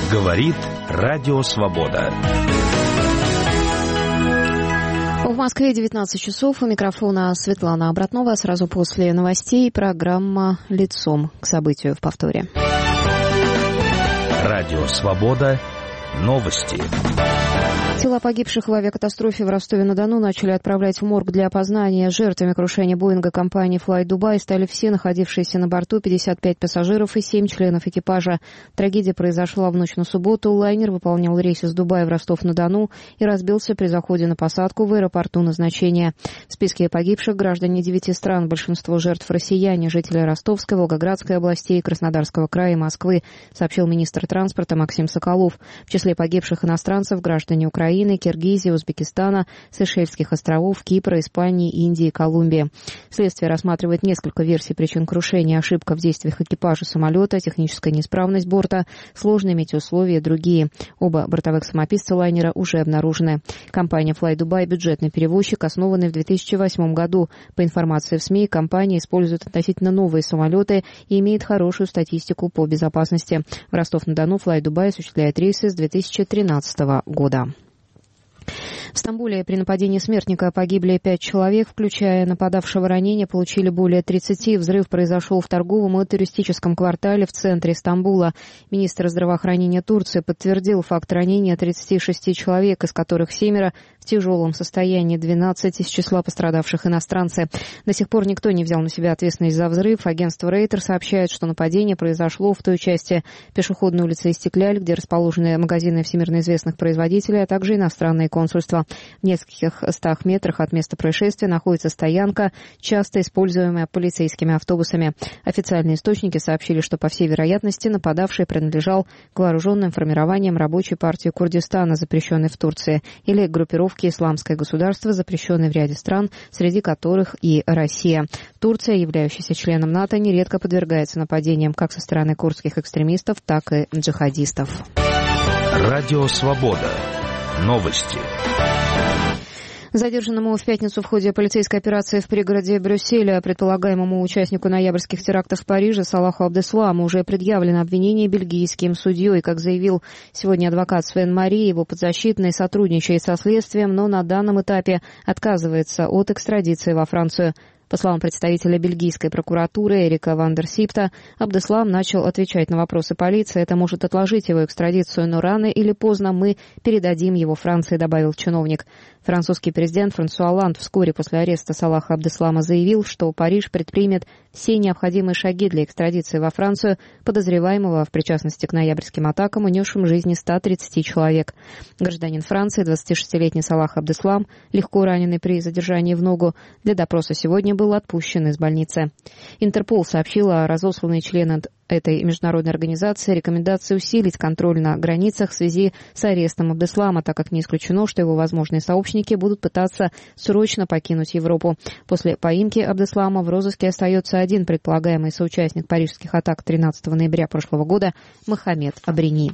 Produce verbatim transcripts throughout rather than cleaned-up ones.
Говорит Радио Свобода. В Москве девятнадцать часов. У микрофона Светлана Обратнова. Сразу после новостей программа «Лицом к событию» в повторе. Радио Свобода. Новости. Тела погибших в авиакатастрофе в Ростове-на-Дону начали отправлять в морг для опознания. Жертвами крушения Боинга компании Fly Dubai стали все находившиеся на борту, пятьдесят пять пассажиров и семь членов экипажа. Трагедия произошла в ночь на субботу. Лайнер выполнял рейс из Дубая в Ростов-на-Дону и разбился при заходе на посадку в аэропорту назначения. В списке погибших граждане девяти стран. Большинство жертв россияне, жители Ростовской, Волгоградской областей, Краснодарского края и Москвы, сообщил министр транспорта Максим Соколов. В числе погибших иностранцев граждане Украины, Киргизии, Узбекистана, Сейшельских островов, Кипра, Испании, Индии, Колумбии. Следствие рассматривает несколько версий причин крушения: ошибка в действиях экипажа самолета, техническая неисправность борта, сложные метеоусловия и другие. Оба бортовых самописца лайнера уже обнаружены. Компания Fly Dubai — бюджетный перевозчик, основанный в две тысячи восьмом году. По информации в СМИ, компания использует относительно новые самолеты и имеет хорошую статистику по безопасности. В Ростов-на-Дону Fly Dubai осуществляет рейсы с две тысячи тринадцатого года. В Стамбуле при нападении смертника погибли пять человек, включая нападавшего. Ранения получили более тридцати. Взрыв произошел в торговом и туристическом квартале в центре Стамбула. Министр здравоохранения Турции подтвердил факт ранения тридцати шести человек, из которых семеро в тяжелом состоянии, двенадцать из числа пострадавших иностранцы. До сих пор никто не взял на себя ответственность за взрыв. Агентство Рейтер сообщает, что нападение произошло в той части пешеходной улицы Истекляль, где расположены магазины всемирно известных производителей, а также иностранные консульства. В нескольких стах метрах от места происшествия находится стоянка, часто используемая полицейскими автобусами. Официальные источники сообщили, что, по всей вероятности, нападавший принадлежал к вооруженным формированиям Рабочей партии Курдистана, запрещенной в Турции, или группировке «Исламское государство», запрещенной в ряде стран, среди которых и Россия. Турция, являющаяся членом НАТО, нередко подвергается нападениям как со стороны курдских экстремистов, так и джихадистов. Радио Свобода. Новости. Задержанному в пятницу в ходе полицейской операции в пригороде Брюсселя предполагаемому участнику ноябрьских терактов в Париже Салаху Абдесламу уже предъявлено обвинение бельгийским судьей. Как заявил сегодня адвокат Свен Мари, его подзащитный сотрудничает со следствием, но на данном этапе отказывается от экстрадиции во Францию. По словам представителя бельгийской прокуратуры Эрика ван дер Сипта, Абдеслам начал отвечать на вопросы полиции. Это может отложить его экстрадицию, но рано или поздно мы передадим его Франции, добавил чиновник. Французский президент Франсуа Олланд вскоре после ареста Салаха Абдеслама заявил, что Париж предпримет все необходимые шаги для экстрадиции во Францию подозреваемого в причастности к ноябрьским атакам, унесшим жизни ста тридцати человек. Гражданин Франции, двадцатишестилетний Салах Абдеслам, легко раненый при задержании в ногу, для допроса сегодня был отпущен из больницы. Интерпол сообщил о разосланной членам этой международной организации рекомендации усилить контроль на границах в связи с арестом Абдеслама, так как не исключено, что его возможные сообщники будут пытаться срочно покинуть Европу. После поимки Абдеслама в розыске остается один предполагаемый соучастник парижских атак тринадцатого ноября прошлого года — Мохаммед Абрини.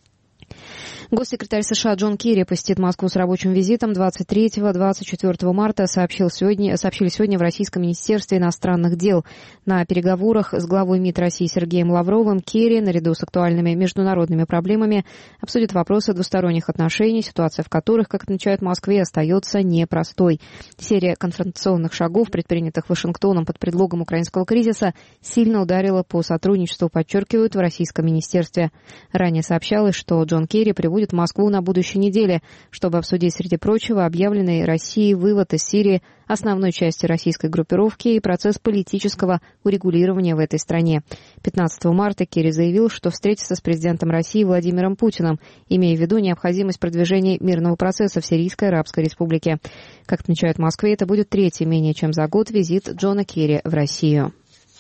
Госсекретарь США Джон Керри посетит Москву с рабочим визитом двадцать третьего — двадцать четвёртого марта, сообщил сегодня, сообщили сегодня в Российском министерстве иностранных дел. На переговорах с главой МИД России Сергеем Лавровым Керри, наряду с актуальными международными проблемами, обсудит вопросы двусторонних отношений, ситуация в которых, как отмечают в Москве, остается непростой. Серия конфронтационных шагов, предпринятых Вашингтоном под предлогом украинского кризиса, сильно ударила по сотрудничеству, подчеркивают в Российском министерстве. Ранее сообщалось, что Джон Керри приводит в Москву на будущей неделе, чтобы обсудить, среди прочего, объявленный Россией вывод из Сирии основной части российской группировки и процесс политического урегулирования в этой стране. пятнадцатого марта Керри заявил, что встретится с президентом России Владимиром Путиным, имея в виду необходимость продвижения мирного процесса в Сирийской Арабской Республике. Как отмечают в Москве, это будет третий менее чем за год визит Джона Керри в Россию.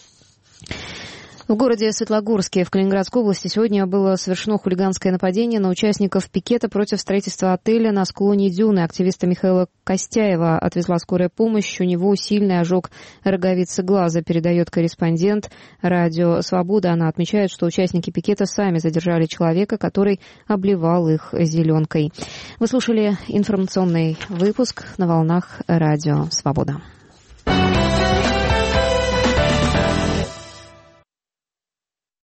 В городе Светлогорске в Калининградской области сегодня было совершено хулиганское нападение на участников пикета против строительства отеля на склоне дюны. Активиста Михаила Костяева отвезла скорая помощь. У него сильный ожог роговицы глаза, передает корреспондент радио «Свобода». Она отмечает, что участники пикета сами задержали человека, который обливал их зеленкой. Вы слушали информационный выпуск на волнах радио «Свобода».